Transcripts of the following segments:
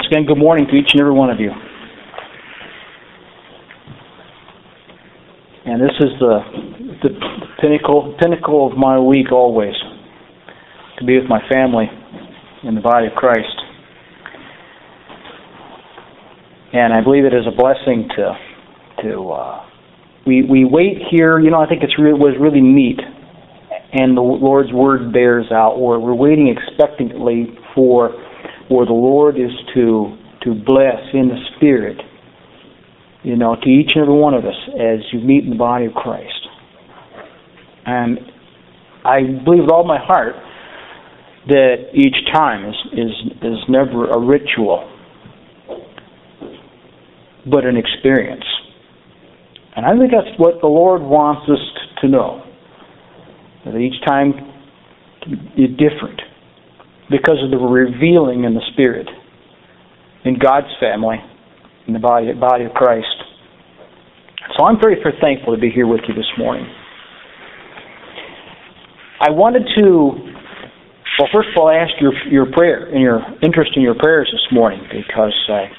Once again, good morning to each and every one of you. And this is the pinnacle of my week always, to be with my family in the body of Christ. And I believe it is a blessing we wait here. You know, I think was really neat, and the Lord's Word bears out. We're waiting expectantly for where the Lord is to bless in the Spirit, you know, to each and every one of us as you meet in the body of Christ. And I believe with all my heart that each time is never a ritual, but an experience. And I think that's what the Lord wants us to know, that each time is different because of the revealing in the Spirit, in God's family, in the body of Christ. So I'm very thankful to be here with you this morning. I wanted to, first of all, ask your prayer and your interest in your prayers this morning, because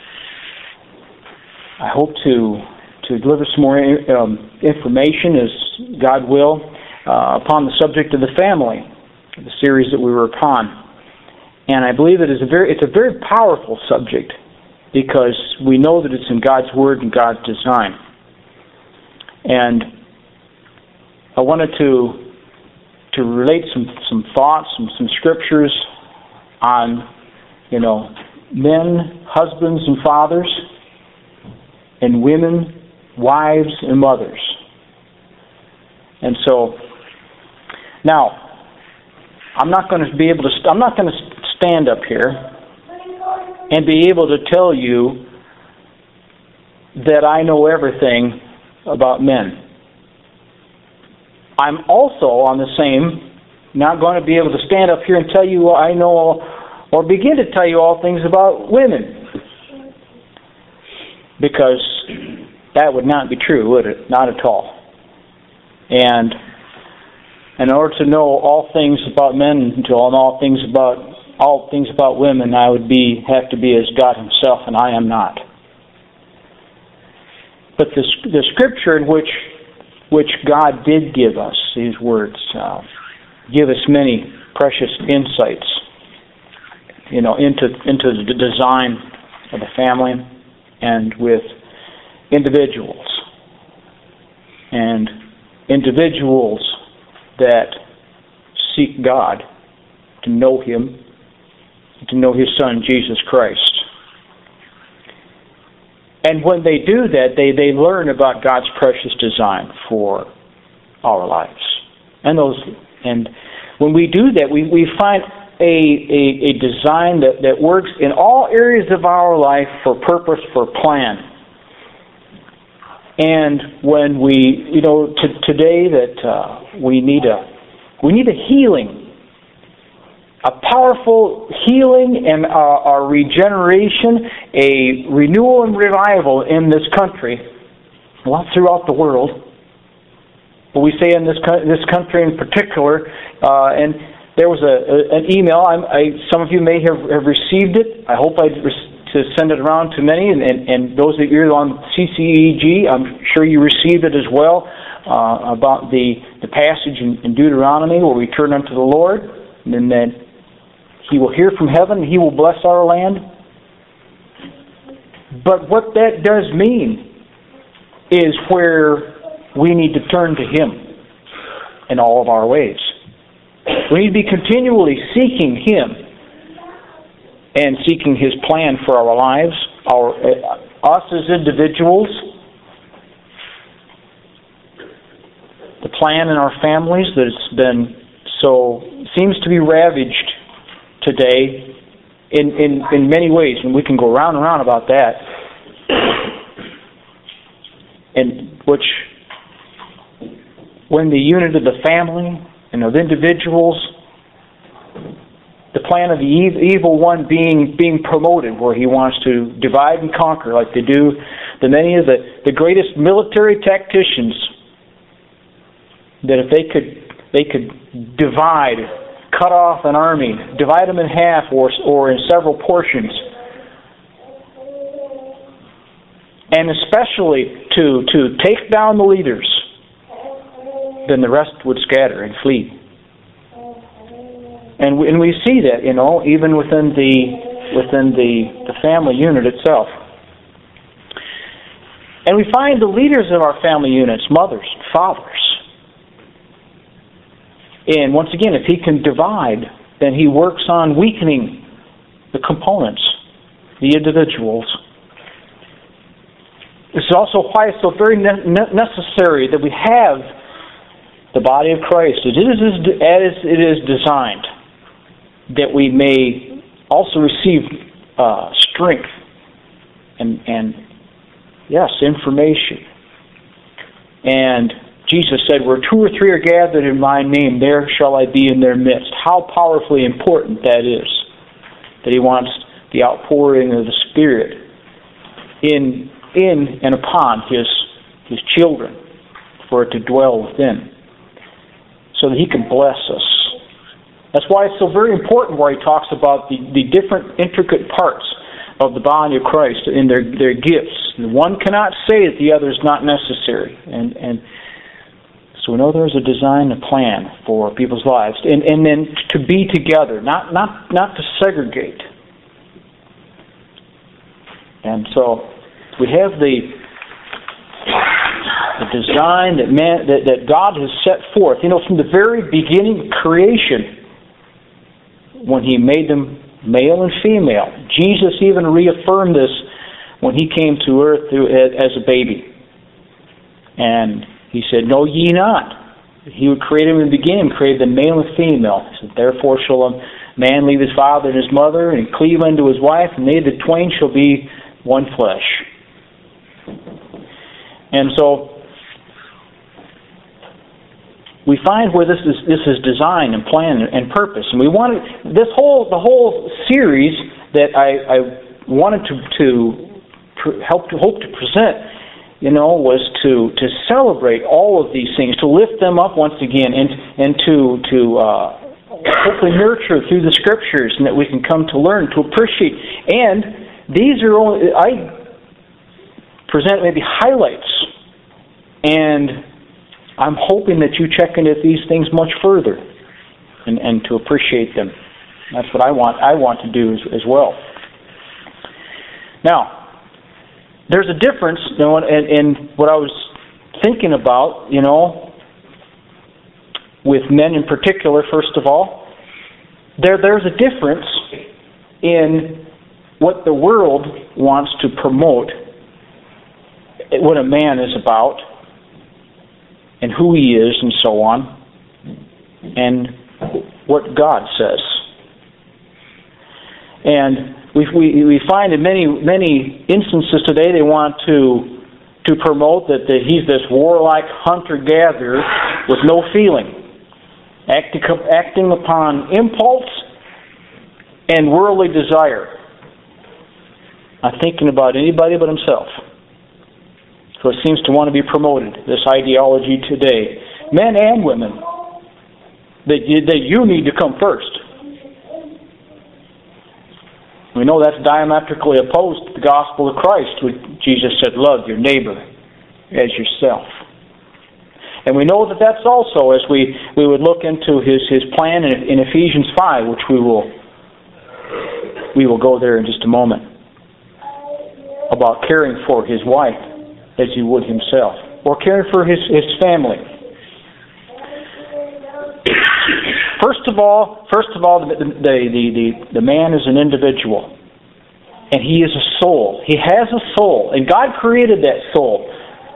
I hope to deliver some more information, as God will, upon the subject of the family, the series that we were upon. And I believe it's a very powerful subject, because we know that it's in God's Word and God's design. And I wanted to relate some thoughts, some scriptures on, you know, men, husbands and fathers, and women, wives and mothers. And so, now, I'm not going to stand up here and be able to tell you that I know everything about men. I'm also not going to be able to stand up here and tell you I know or begin to tell you all things about women, because that would not be true, would it? Not at all. And in order to know all things about men and to know all things about women, I would have to be as God Himself, and I am not. But the Scripture in which God did give us His words, give us many precious insights, you know, into the design of the family and with individuals that seek God, to know Him, to know His Son, Jesus Christ. And when they do that, they learn about God's precious design for our lives. And when we do that, we find a design that works in all areas of our life for purpose, for plan. And when we, you know, today that we need a healing, a powerful healing and a regeneration, a renewal and revival in this country, well, throughout the world. But we say in this country in particular, and there was an email. Some of you may have received it. I hope to send it around to many, and those of you on CCEG, I'm sure you received it as well, about the passage in Deuteronomy where we turn unto the Lord, and then He will hear from heaven, He will bless our land. But what that does mean is where we need to turn to Him in all of our ways. We need to be continually seeking Him and seeking His plan for our lives, us as individuals, the plan in our families that seems to be ravaged today in many ways, and we can go round and round about that, and which, when the unit of the family and of individuals, the plan of the evil one being promoted, where he wants to divide and conquer, like they do many of the greatest military tacticians, that if they could divide, cut off an army, divide them in half or in several portions, and especially to take down the leaders, then the rest would scatter and flee. And we see that, even within the family unit itself. And we find the leaders of our family units, mothers, fathers. And once again, if he can divide, then he works on weakening the components, the individuals. This is also why it's so very necessary that we have the body of Christ as it is designed, that we may also receive strength and yes, information. And Jesus said, where 2 or 3 are gathered in my name, there shall I be in their midst. How powerfully important that is, that he wants the outpouring of the Spirit in and upon his children, for it to dwell within, so that he can bless us. That's why it's so very important where he talks about the different intricate parts of the body of Christ in their gifts. And one cannot say that the other is not necessary. And so we know there's a design, a plan for people's lives. And then to be together, not to segregate. And so we have the design that God has set forth. From the very beginning of creation, when he made them male and female. Jesus even reaffirmed this when he came to earth as a baby. And he said, know ye not. He would create them in the beginning, created them male and female. He said, therefore shall a man leave his father and his mother, and cleave unto his wife, and they the twain shall be one flesh. And so we find where this is design and plan and purpose, and we wanted the whole series that I wanted to hope to present, was to celebrate all of these things, to lift them up once again, and to hopefully nurture through the Scriptures, and that we can come to learn, to appreciate. And these are only, I present maybe highlights, and I'm hoping that you check into these things much further and to appreciate them. That's what I want to do as well. Now, there's a difference in what I was thinking about, with men in particular, first of all. There's a difference in what the world wants to promote, what a man is about, and who he is, and so on, and what God says. And we find in many instances today they want to promote that he's this warlike hunter-gatherer with no feeling, acting upon impulse and worldly desire, not thinking about anybody but himself. So it seems to want to be promoted, this ideology today. Men and women, that you need to come first. We know that's diametrically opposed to the gospel of Christ, which Jesus said, love your neighbor as yourself. And we know that that's also, as we would look into his plan in Ephesians 5, which we will go there in just a moment, about caring for his wife as he would himself, or caring for his family. First of all, the man is an individual, and he is a soul. He has a soul, and God created that soul.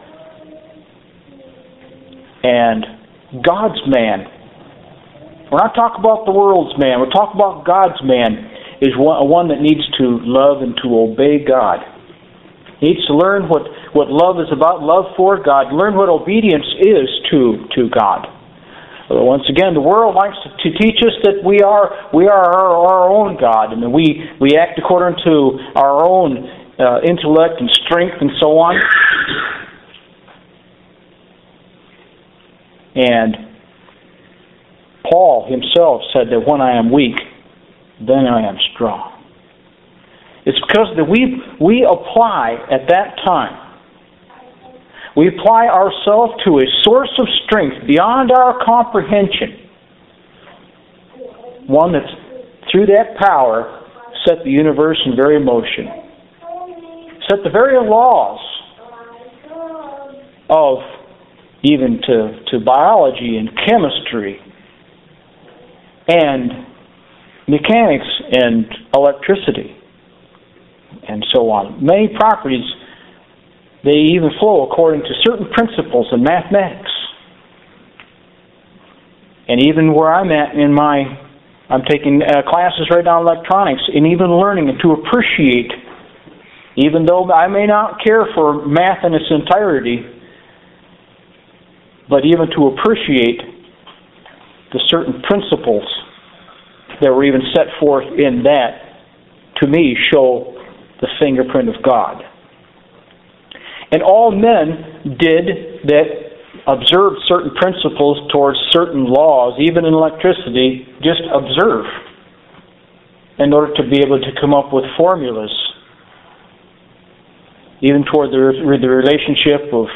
And God's man, we're not talking about the world's man, we're talking about God's man, is one that needs to love and to obey God. He needs to learn what love is about, love for God, learn what obedience is to God. Once again, the world likes to teach us that we are our own God, and that we act according to our own intellect and strength and so on. And Paul himself said that when I am weak, then I am strong. It's because that we apply at that time. We apply ourselves to a source of strength beyond our comprehension. One that's, through that power, set the universe in very motion. Set the very laws of even to biology and chemistry and mechanics and electricity and so on. Many properties, they even flow according to certain principles in mathematics. And even where I'm at I'm taking classes right now in electronics, and even learning to appreciate, even though I may not care for math in its entirety, but even to appreciate the certain principles that were even set forth in that, to me, show the fingerprint of God. And all men did that observed certain principles towards certain laws, even in electricity, just observe in order to be able to come up with formulas, even toward the relationship of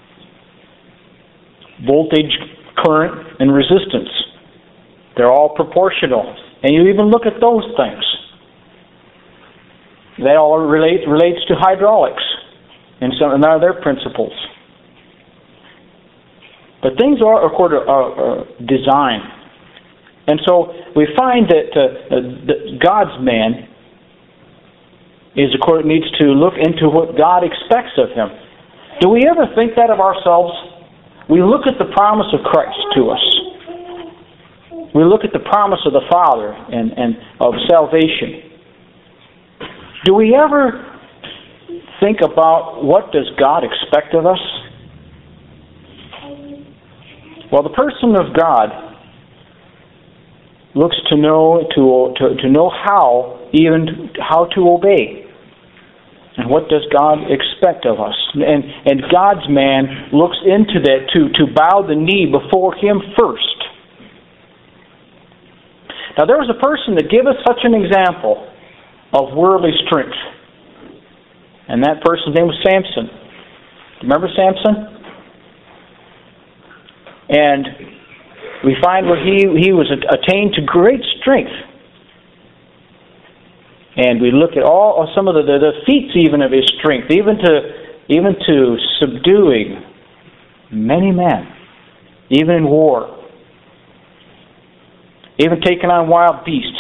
voltage, current, and resistance. They're all proportional. And you even look at those things. That all relates to hydraulics and some of their principles. But things are according to design. And so we find that God's man needs to look into what God expects of him. Do we ever think that of ourselves? We look at the promise of Christ to us. We look at the promise of the Father and of salvation. Do we ever think about what does God expect of us? Well, the person of God looks to know how to obey. And what does God expect of us? And God's man looks into that to bow the knee before him first. Now there was a person that gave us such an example of worldly strength. And that person's name was Samson. Remember Samson? And we find where he was attained to great strength. And we look at some of the feats even of his strength, even to subduing many men, even in war, even taking on wild beasts.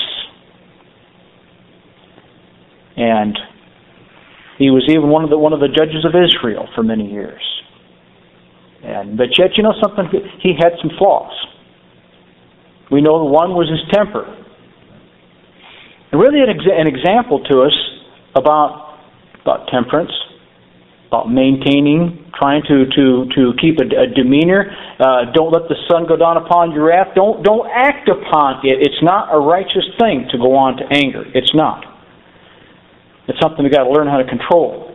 And he was even one of the judges of Israel for many years. But yet, you know something? He had some flaws. We know the one was his temper. And really an example to us about temperance, about maintaining, trying to keep a demeanor. Don't let the sun go down upon your wrath. Don't act upon it. It's not a righteous thing to go on to anger. It's not. It's something we've got to learn how to control.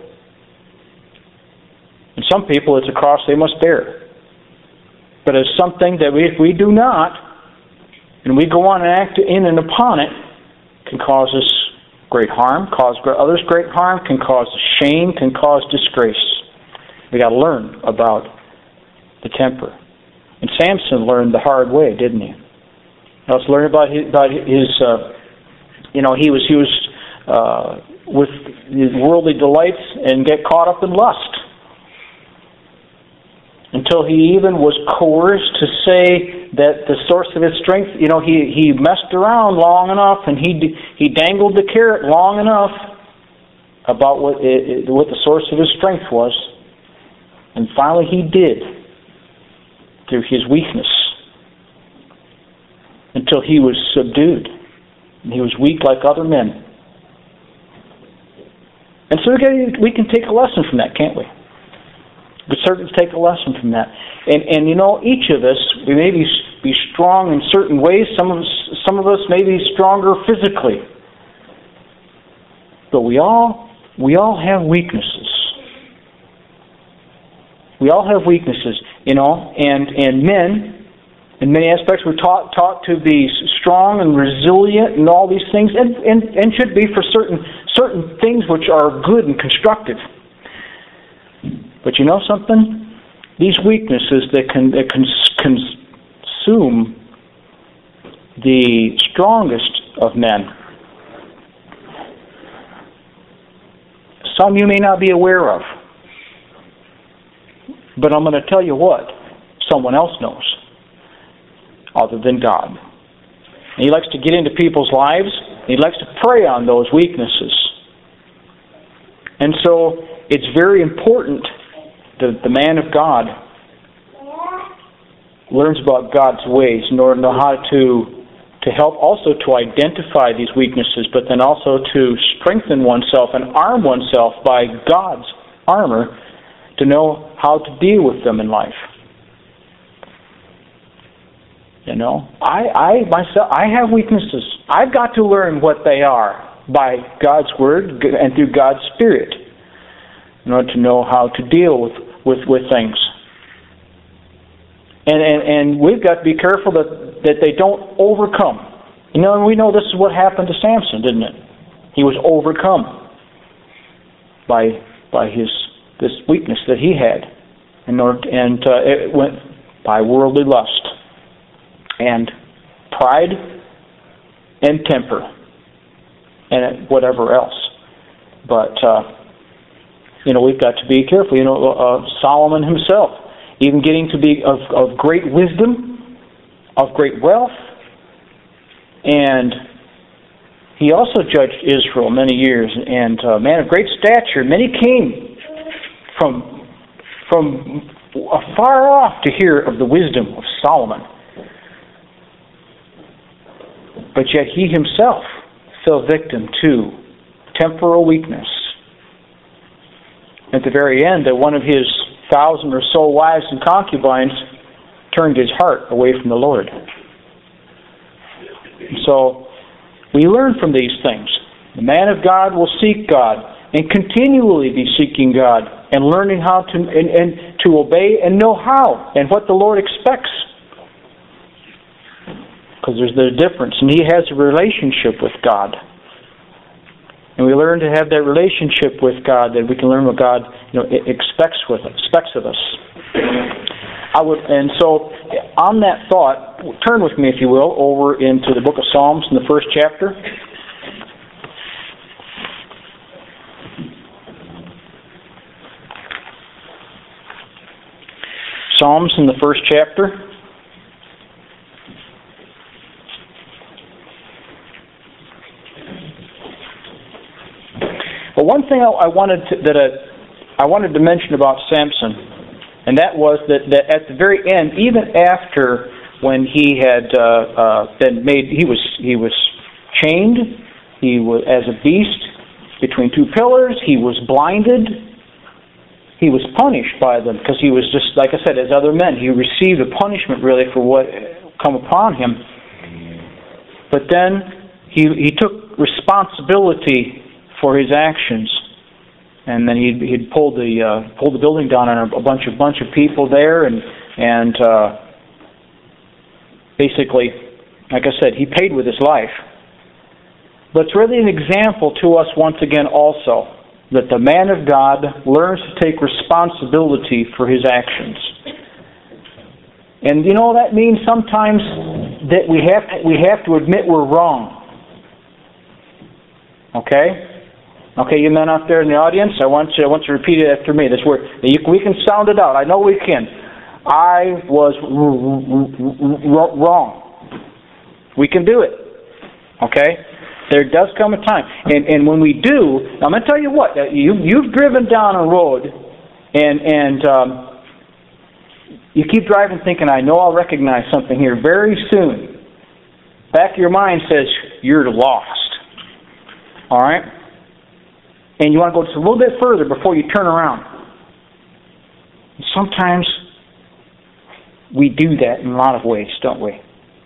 And some people, it's a cross they must bear. But it's something that if we do not, and we go on and act in and upon it, can cause us great harm, cause others great harm, can cause shame, can cause disgrace. We got to learn about the temper. And Samson learned the hard way, didn't he? Let's learn about his he was with his worldly delights and get caught up in lust. Until he even was coerced to say that the source of his strength, he messed around long enough and he dangled the carrot long enough about what the source of his strength was. And finally he did, through his weakness, until he was subdued. And he was weak like other men. And so we can take a lesson from that, can't we? We certainly take a lesson from that. And each of us, we may be strong in certain ways. Some of us may be stronger physically. But we all have weaknesses. We all have weaknesses, and men, in many aspects, we're taught to be strong and resilient and all these things, and should be for certain certain things which are good and constructive. But you know something? These weaknesses that consume the strongest of men, some you may not be aware of. But I'm going to tell you what someone else knows other than God. And He likes to get into people's lives. And He likes to prey on those weaknesses. And so it's very important that the man of God learns about God's ways in order to know how to help also to identify these weaknesses, but then also to strengthen oneself and arm oneself by God's armor to know how to deal with them in life. You know, I myself have weaknesses. I've got to learn what they are by God's Word and through God's Spirit in order to know how to deal with things. And we've got to be careful that they don't overcome. You know, and we know this is what happened to Samson, didn't it? He was overcome by this weakness that he had, and it went by worldly lust and pride and temper and whatever else. But you know, we've got to be careful. You know, Solomon himself, even getting to be of great wisdom, of great wealth, and he also judged Israel many years, and a man of great stature. Many came from afar off to hear of the wisdom of Solomon. But yet he himself fell victim to temporal weakness. At the very end, one of his 1,000 or so wives and concubines turned his heart away from the Lord. So we learn from these things. The man of God will seek God and continually be seeking God and learning how to obey and know how and what the Lord expects. Because there's the difference. And he has a relationship with God. And we learn to have that relationship with God, that we can learn what God expects of us. And so, on that thought, turn with me, if you will, over into the book of Psalms in the first chapter. Psalms in the first chapter. But one thing I wanted to mention about Samson, and that was that at the very end, even after when he had been made, he was chained, he was as a beast between two pillars, he was blinded, he was punished by them because he was just, like I said, as other men. He received a punishment really for what come upon him. But then he took responsibility for his actions, and then he'd pulled the building down on a bunch of people there, and basically, like I said, he paid with his life. But it's really an example to us once again also that the man of God learns to take responsibility for his actions. And you know, that means sometimes that we have to admit we're wrong. Okay? Okay, you men out there in the audience, I want you to repeat it after me. This word, we can sound it out. I know we can. I was wrong. We can do it. Okay? There does come a time. And when we do, I'm going to tell you what, you've driven down a road and you keep driving thinking, I know I'll recognize something here very soon. Back of your mind says, you're lost. All right? And you want to go just a little bit further before you turn around. And sometimes we do that in a lot of ways, don't we?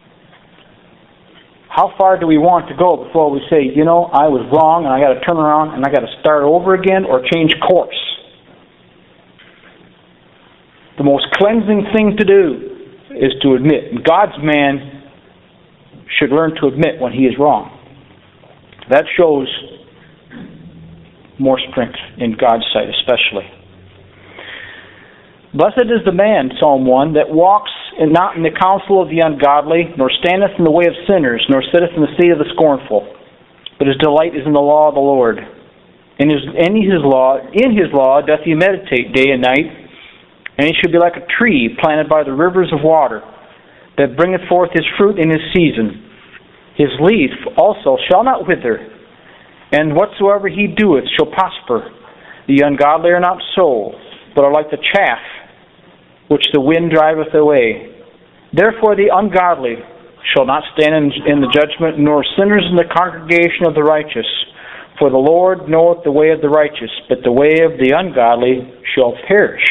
How far do we want to go before we say, you know, I was wrong and I got to turn around and I got to start over again or change course? The most cleansing thing to do is to admit. And God's man should learn to admit when he is wrong. That shows more strength in God's sight especially. Blessed is the man, Psalm 1, that walks not in the counsel of the ungodly, nor standeth in the way of sinners, nor sitteth in the seat of the scornful. But his delight is in the law of the Lord. In his law doth he meditate day and night, and he should be like a tree planted by the rivers of water, that bringeth forth his fruit in his season. His leaf also shall not wither, and whatsoever he doeth shall prosper. The ungodly are not so, but are like the chaff which the wind driveth away. Therefore the ungodly shall not stand in the judgment, nor sinners in the congregation of the righteous. For the Lord knoweth the way of the righteous, but the way of the ungodly shall perish.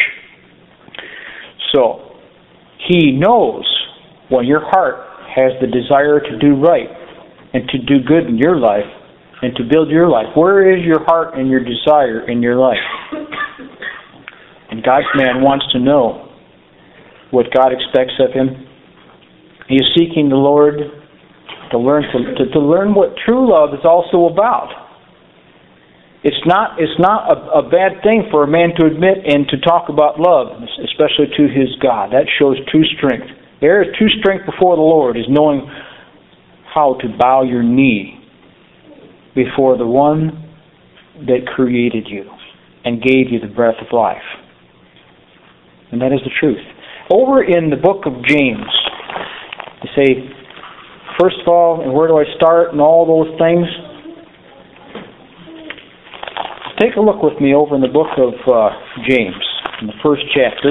So, He knows when your heart has the desire to do right and to do good in your life and to build your life. Where is your heart and your desire in your life? And God's man wants to know what God expects of him. He is seeking the Lord to learn what true love is also about. It's not a bad thing for a man to admit and to talk about love, especially to his God. That shows true strength. There is true strength before the Lord, is knowing how to bow your knee before the one that created you and gave you the breath of life. And that is the truth. Over in the book of James, you say, first of all, and where do I start and all those things? Take a look with me over in the book of James, in the first chapter.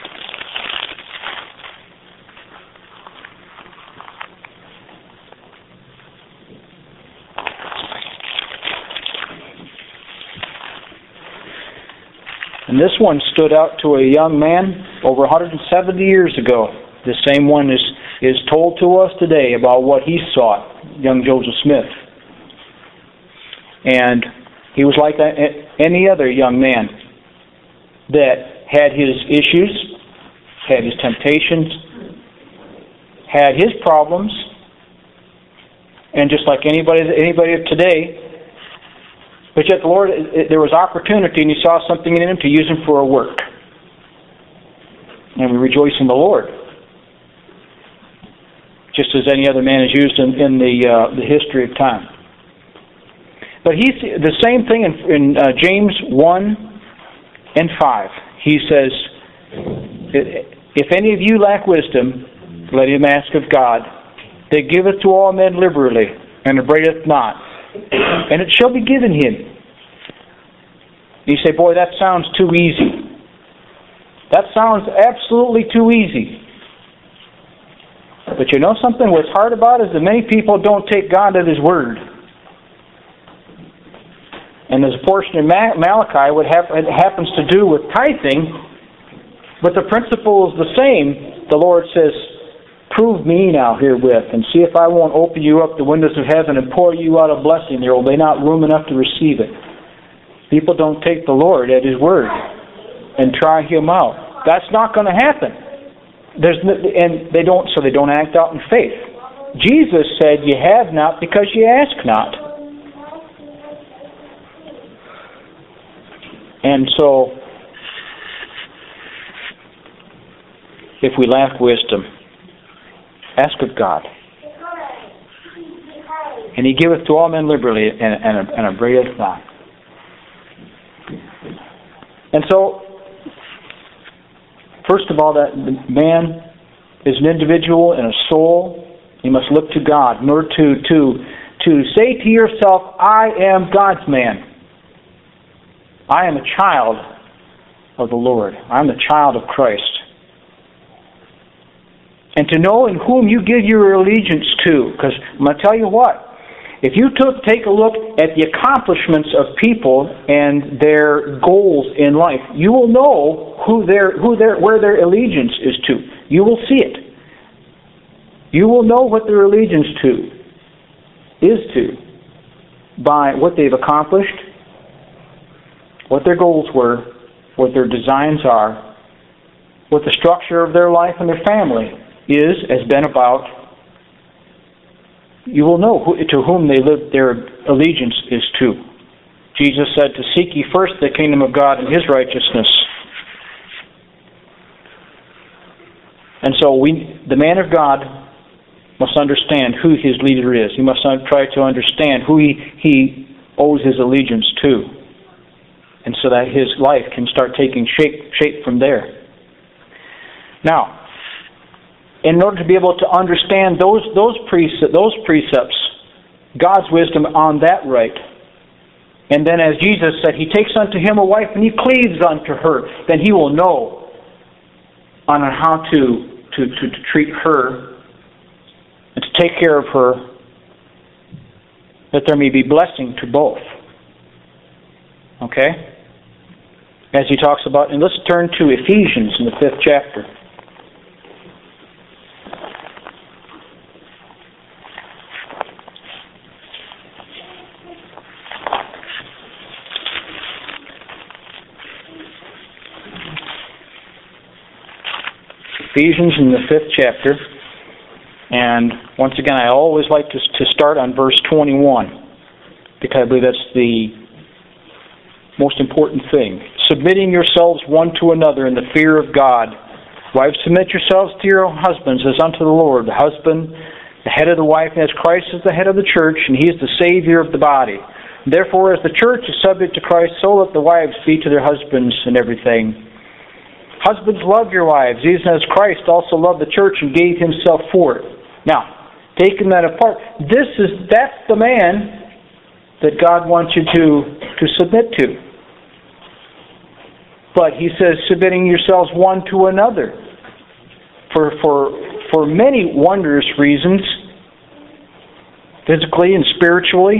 And this one stood out to a young man over 170 years ago. The same one is told to us today about what he saw, young Joseph Smith. And he was like any other young man that had his issues, had his temptations, had his problems, and just like anybody of today. But yet the Lord, there was opportunity, and He saw something in him to use him for a work. And we rejoice in the Lord, just as any other man is used in the history of time. But he's the same thing in James 1 and 5. He says, if any of you lack wisdom, let him ask of God, that giveth to all men liberally, and upbraideth not, and it shall be given him. You say, boy, that sounds too easy. That sounds absolutely too easy. But you know something? What's hard about it is that many people don't take God at His word. And there's a portion in Malachi it happens to do with tithing, but the principle is the same. The Lord says, prove me now herewith, and see if I won't open you up the windows of heaven and pour you out a blessing. There will be not room enough to receive it. People don't take the Lord at His word and try Him out. That's not going to happen. They don't act out in faith. Jesus said, "You have not because you ask not." And so, if we lack wisdom, ask of God. And He giveth to all men liberally, and upbraideth not. And so, first of all, that man is an individual and a soul. You must look to God in order to say to yourself, I am God's man. I am a child of the Lord. I am the child of Christ. And to know in whom you give your allegiance to. Because I'm going to tell you what. If you take a look at the accomplishments of people and their goals in life, you will know where their allegiance is to. You will see it. You will know what their allegiance is to by what they've accomplished, what their goals were, what their designs are, what the structure of their life and their family has been about. You will know to whom they live, their allegiance is to. Jesus said to seek ye first the kingdom of God and His righteousness. And so the man of God must understand who his leader is. He must try to understand who he owes his allegiance to. And so that his life can start taking shape from there. Now, in order to be able to understand those precepts, God's wisdom on that right, and then as Jesus said, He takes unto him a wife and he cleaves unto her, then he will know on how to treat her and to take care of her, that there may be blessing to both. Okay? As he talks about, and let's turn to Ephesians in the 5th chapter. Ephesians in the 5th chapter, and once again I always like to start on verse 21, because I believe that's the most important thing. Submitting yourselves one to another in the fear of God. Wives, submit yourselves to your own husbands as unto the Lord. The husband, the head of the wife, as Christ is the head of the church, and He is the Savior of the body. Therefore, as the church is subject to Christ, so let the wives be to their husbands in everything. Husbands, love your wives, even as Christ also loved the church and gave Himself for it. Now, taking that apart, that's the man that God wants you to submit to. But He says, submitting yourselves one to another for many wondrous reasons, physically and spiritually,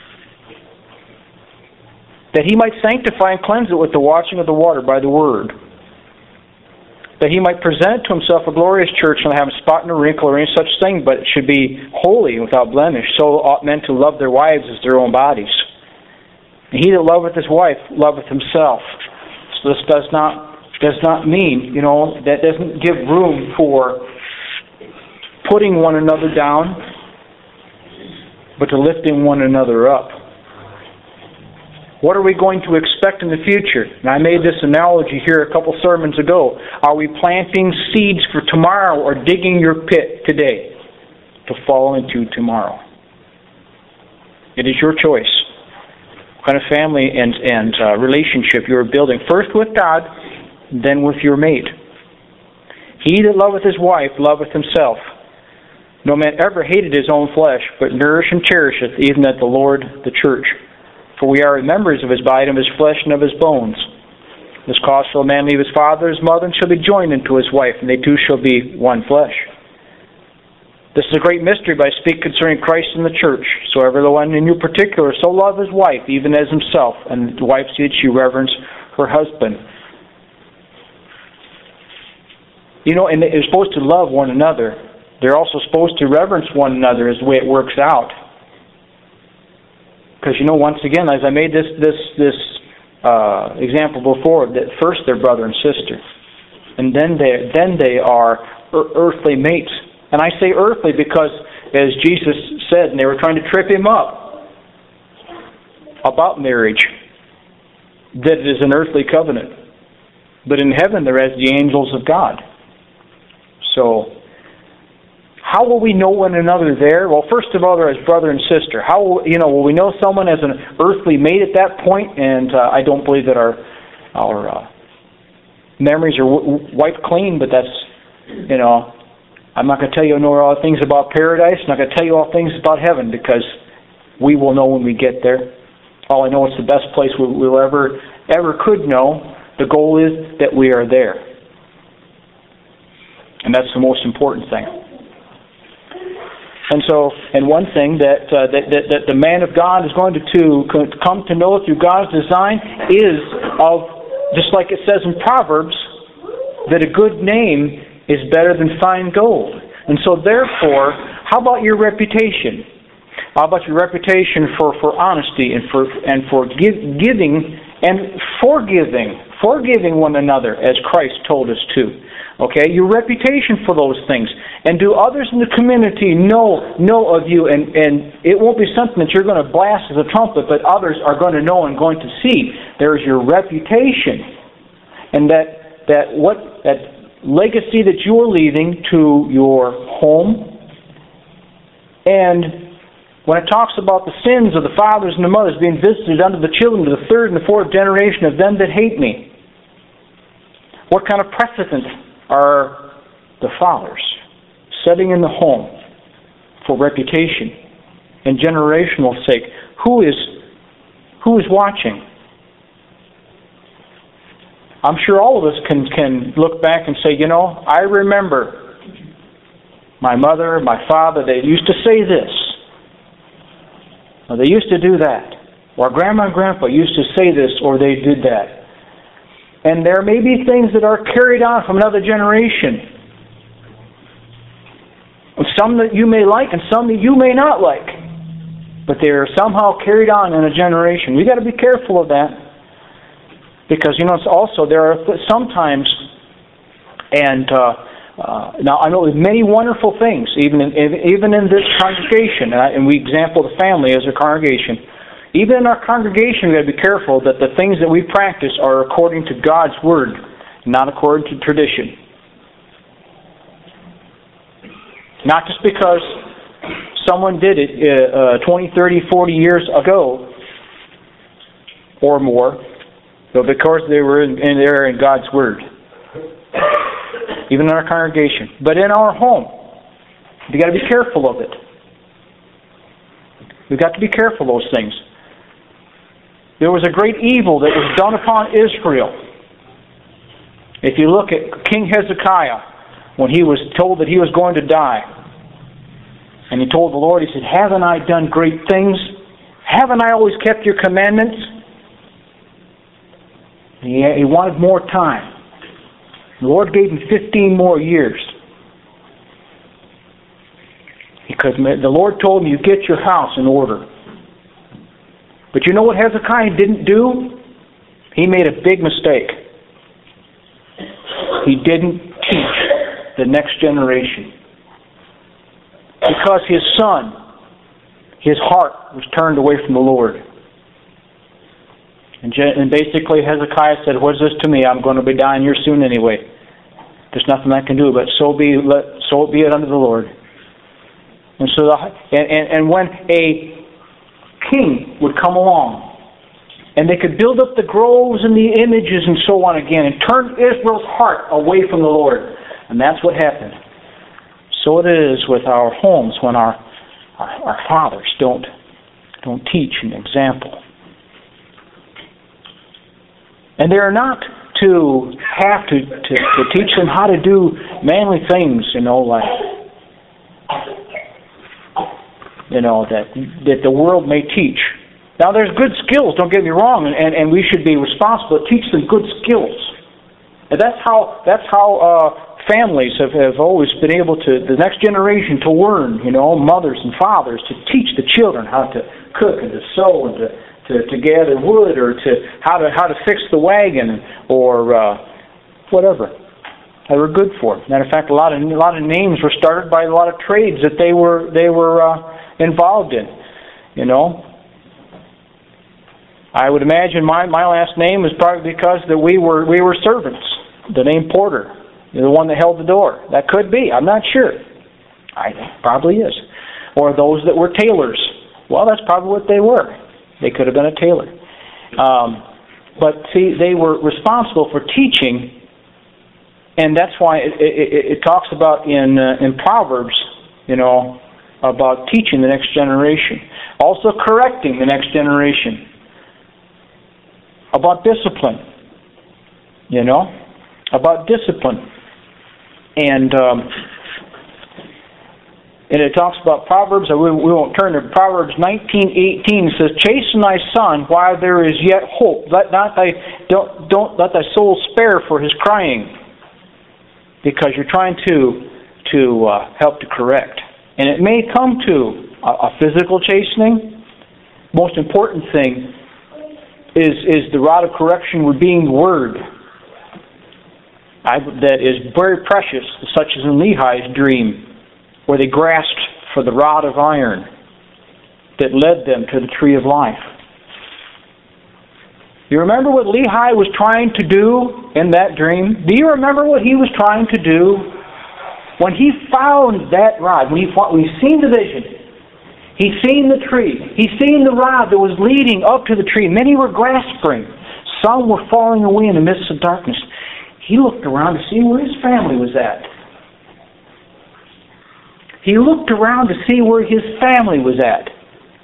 that He might sanctify and cleanse it with the washing of the water by the word, that He might present it to Himself a glorious church, not having spot nor wrinkle or any such thing, but it should be holy and without blemish. So ought men to love their wives as their own bodies. And he that loveth his wife loveth himself. So this does not mean, that doesn't give room for putting one another down, but to lifting one another up. What are we going to expect in the future? And I made this analogy here a couple sermons ago. Are we planting seeds for tomorrow or digging your pit today to fall into tomorrow? It is your choice. What kind of family and relationship you are building, first with God, then with your mate. He that loveth his wife loveth himself. No man ever hated his own flesh, but nourisheth and cherisheth, even that the Lord the church. For we are members of His body, of His flesh, and of His bones. This cause shall a man leave his father, his mother, and shall be joined unto his wife, and they two shall be one flesh. This is a great mystery, but I speak concerning Christ and the church. So every one in you particular, so love his wife, even as himself, and the wife see that she reverence her husband. And they're supposed to love one another. They're also supposed to reverence one another, is the way it works out. Because once again, as I made this example before, that first they're brother and sister, and then they are earthly mates. And I say earthly because, as Jesus said, and they were trying to trip Him up about marriage, that it is an earthly covenant. But in heaven, they're as the angels of God. So, how will we know one another there? Well, first of all, they're as brother and sister. How will we know someone as an earthly mate at that point? And I don't believe that our memories are wiped clean, but that's, I'm not going to tell you all things about paradise. I'm not going to tell you all things about heaven, because we will know when we get there. All I know is the best place we'll ever could know. The goal is that we are there. And that's the most important thing. And one thing that the man of God is going to come to know through God's design is just like it says in Proverbs, that a good name is better than fine gold. And so therefore, how about your reputation? How about your reputation for honesty and for giving and forgiving one another as Christ told us to? Okay, your reputation for those things. And do others in the community know of you? And it won't be something that you're going to blast as a trumpet, but others are going to know and going to see. There's your reputation. And that legacy that you're leaving to your home. And when it talks about the sins of the fathers and the mothers being visited unto the children of the third and the fourth generation of them that hate me, what kind of precedent are the fathers setting in the home for reputation and generational sake? Who is watching? I'm sure all of us can look back and say, I remember my mother, my father, they used to say this. Or they used to do that. Or grandma and grandpa used to say this, or they did that. And there may be things that are carried on from another generation. Some that you may like and some that you may not like. But they are somehow carried on in a generation. We've got to be careful of that. Because, it's also, there are sometimes, and now I know there's many wonderful things, even in this congregation, and we example the family as a congregation. Even in our congregation, we've got to be careful that the things that we practice are according to God's Word, not according to tradition. Not just because someone did it 20, 30, 40 years ago or more, but because they were in God's Word. Even in our congregation. But in our home, we've got to be careful of it. We've got to be careful of those things. There was a great evil that was done upon Israel. If you look at King Hezekiah, when he was told that he was going to die, and he told the Lord, he said, haven't I done great things? Haven't I always kept your commandments? He wanted more time. The Lord gave him 15 more years. Because the Lord told him, you get your house in order. But you know what Hezekiah didn't do? He made a big mistake. He didn't teach the next generation. Because his son, his heart was turned away from the Lord. And basically Hezekiah said, what's this to me? I'm going to be dying here soon anyway. There's nothing I can do, but so be it unto the Lord. And so, and when a king would come along, and they could build up the groves and the images and so on again, and turn Israel's heart away from the Lord, and that's what happened. So it is with our homes when our fathers don't teach an example. And they're not to have to teach them how to do manly things, like that the world may teach. Now there's good skills, don't get me wrong, and we should be responsible to teach them good skills. And that's how families have always been able to, the next generation, to learn, mothers and fathers, to teach the children how to cook and to sew and to gather wood, or to how to fix the wagon, or whatever. They were good for. Matter of fact, a lot of names were started by a lot of trades that they were involved in. I would imagine my last name is probably because that we were servants. The name Porter, the one that held the door. That could be. I'm not sure. I think probably is. Or those that were tailors. Well, that's probably what they were. They could have been a tailor. But see, they were responsible for teaching, and that's why it talks about in Proverbs, about teaching the next generation. Also correcting the next generation. About discipline. About discipline. And it talks about Proverbs, we won't turn to Proverbs 19:18. It says, chasten thy son while there is yet hope. Don't let thy soul spare for his crying. Because you're trying to help to correct. And it may come to a physical chastening. Most important thing is the rod of correction would being the Word. that is very precious, such as in Lehi's dream, where they grasped for the rod of iron that led them to the tree of life. You remember what Lehi was trying to do in that dream? Do you remember what he was trying to do? When he found that rod, when he's seen the vision, he's seen the tree, he's seen the rod that was leading up to the tree. Many were grasping. Some were falling away in the midst of darkness. He looked around to see where his family was at. He looked around to see where his family was at.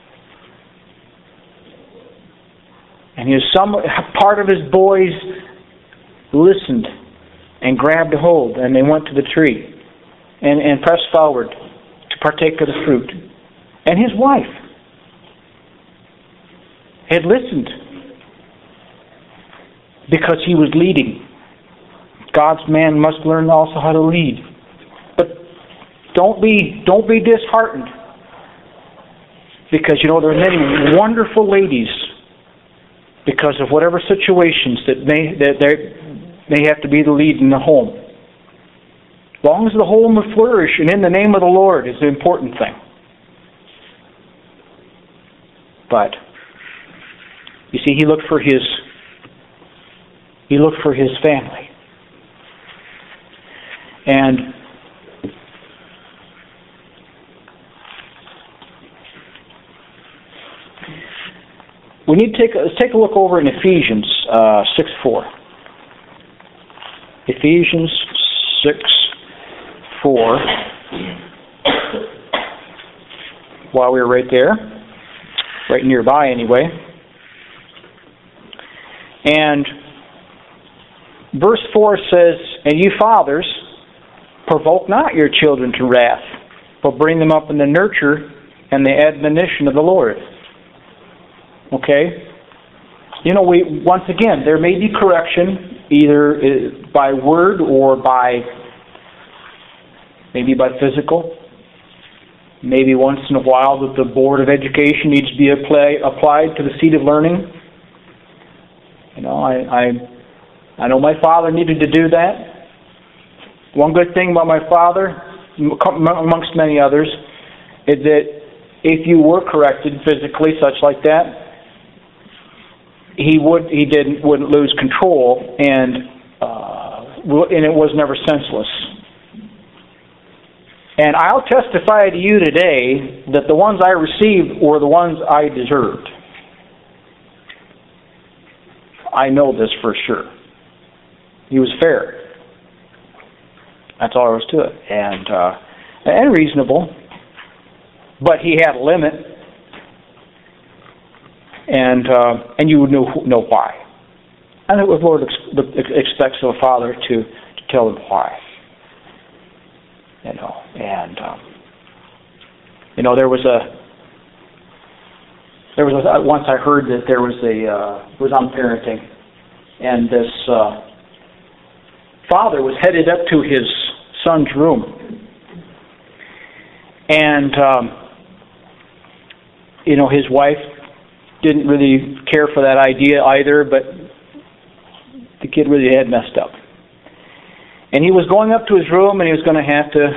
And part of his boys listened and grabbed a hold, and they went to the tree and pressed forward to partake of the fruit. And his wife had listened because he was leading. God's man must learn also how to lead. But don't be disheartened, because there are many wonderful ladies, because of whatever situations that may have to be the lead in the home. As long as the home will flourish and in the name of the Lord is the important thing. But you see, he looked for his family. And we need to take a look over in Ephesians 6:4. Ephesians 6:4. While we're right there, right nearby anyway. And verse 4 says, "And you fathers, provoke not your children to wrath, but bring them up in the nurture and the admonition of the Lord." Okay? Once again, there may be correction, either by word or maybe by physical. Maybe once in a while that the Board of Education needs to be applied to the seat of learning. I know my father needed to do that. One good thing about my father, amongst many others, is that if you were corrected physically, such like that, he wouldn't lose control, and it was never senseless. And I'll testify to you today that the ones I received were the ones I deserved. I know this for sure. He was fair. That's all there was to it, and reasonable. But he had a limit, and you would know why. And the Lord expects of a father to tell him why. There was once I heard that there was it was on parenting, and this father was headed up to his son's room, and his wife didn't really care for that idea either, but the kid really had messed up. And he was going up to his room, and he was going to have to,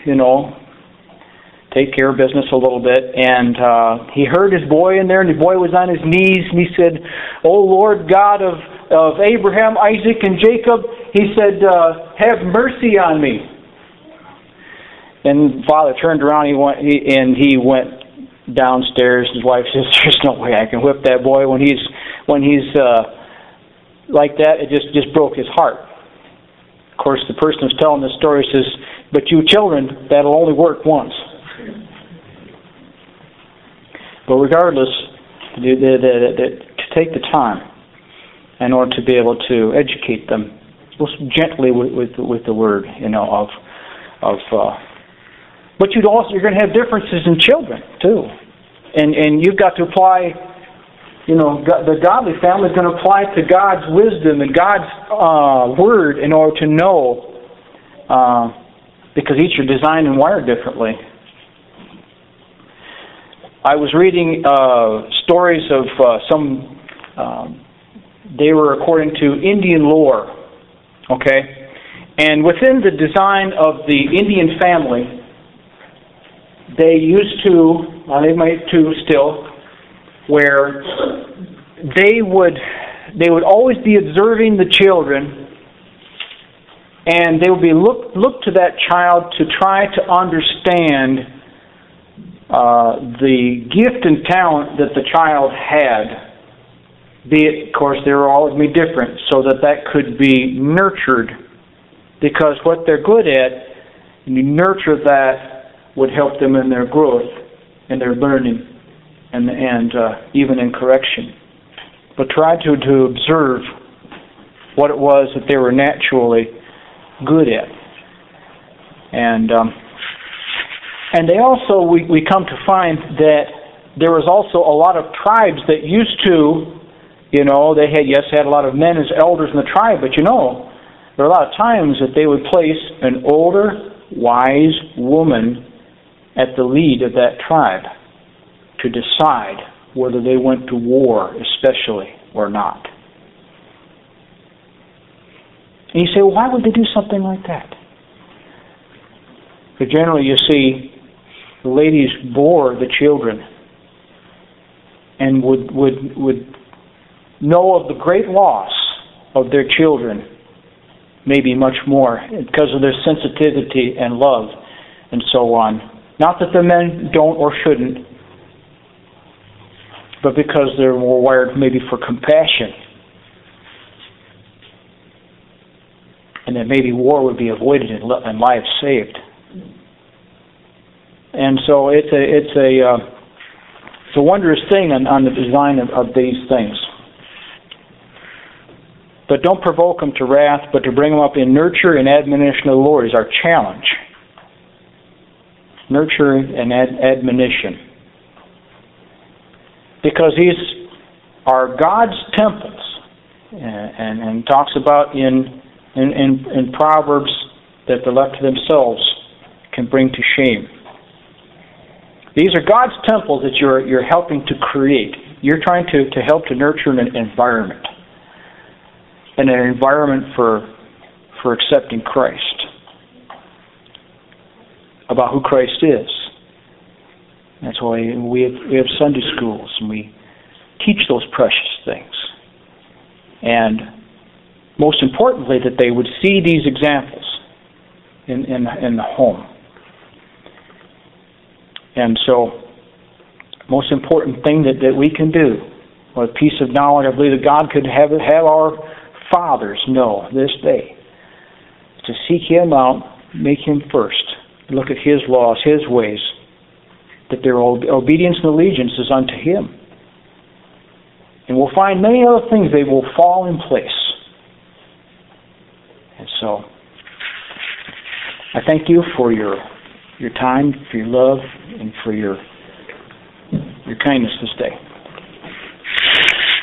take care of business a little bit. And he heard his boy in there, and the boy was on his knees, and he said, "O Lord God of Abraham, Isaac, and Jacob," he said, "have mercy on me." And Father turned around, he went downstairs. His wife says, "There's no way I can whip that boy when he's like that." It just broke his heart. Of course, the person who's telling the story says, "But you children, that'll only work once." But regardless, to take the time in order to be able to educate them gently with the word, But you're going to have differences in children too, and you've got to apply. The godly family is going to apply to God's wisdom and God's word in order to know, because each are designed and wired differently. I was reading stories of they were according to Indian lore, okay? And within the design of the Indian family, they used to, they might too still, where they would always be observing the children, and they would be look to that child to try to understand the gift and talent that the child had. Be it, of course, they were always be different, so that could be nurtured, because what they're good at, and you nurture that, would help them in their growth, in their learning, and even in correction. But try to observe what it was that they were naturally good at. And they also, we come to find that there was also a lot of tribes that used to, they had a lot of men as elders in the tribe, but there were a lot of times that they would place an older, wise woman at the lead of that tribe to decide whether they went to war, especially, or not. And you say, well, why would they do something like that? But generally, you see, the ladies bore the children and would know of the great loss of their children, maybe much more, because of their sensitivity and love and so on. Not that the men don't or shouldn't, but because they're more wired maybe for compassion. And that maybe war would be avoided and lives saved. And so it's a wondrous thing on the design of these things. But don't provoke them to wrath, but to bring them up in nurture and admonition of the Lord is our challenge. Nurture and admonition. Because these are God's temples, and talks about in Proverbs that the left to themselves can bring to shame. These are God's temples that you're helping to create. You're trying to help to nurture an environment, and an environment for accepting Christ, about who Christ is. That's why we have Sunday schools, and we teach those precious things. And most importantly, that they would see these examples in the home. And so, most important thing that we can do, with a piece of knowledge, I believe that God could have our fathers know this day, to seek Him out, make Him first, look at His laws, His ways, that their obedience and allegiance is unto Him. And we'll find many other things, they will fall in place. And so, I thank you for your time, for your love, and for your kindness this day.